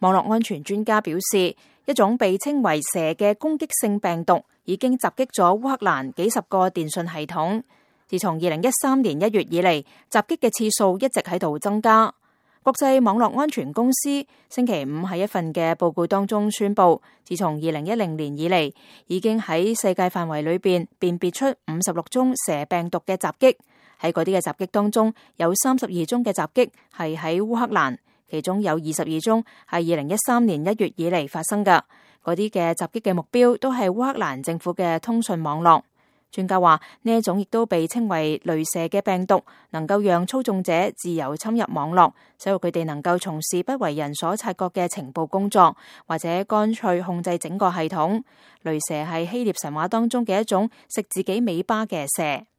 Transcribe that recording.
網絡安全專家表示，一種被稱為蛇嘅攻擊性病毒已經襲擊咗烏克蘭幾十個電信系統。自從2013年1月以嚟，襲擊嘅次數一直喺度增加。國際網絡安全公司星期五喺一份嘅報告當中宣布，自從2010年以嚟，已經喺世界範圍裏邊辨別出56宗蛇病毒嘅襲擊。喺嗰啲嘅襲擊當中，有32宗嘅襲擊係喺烏克蘭，其中有22宗係2013年1月以嚟發生嘅。嗰啲嘅襲擊嘅目標都係烏克蘭政府嘅通訊網絡。專家話呢一種亦都被稱為雷蛇嘅病毒，能夠讓操縱者自由侵入網絡，使到佢哋能夠從事不為人所察覺嘅情報工作，或者乾脆控制整個系統。雷蛇係希臘神話當中嘅一種食自己尾巴嘅蛇。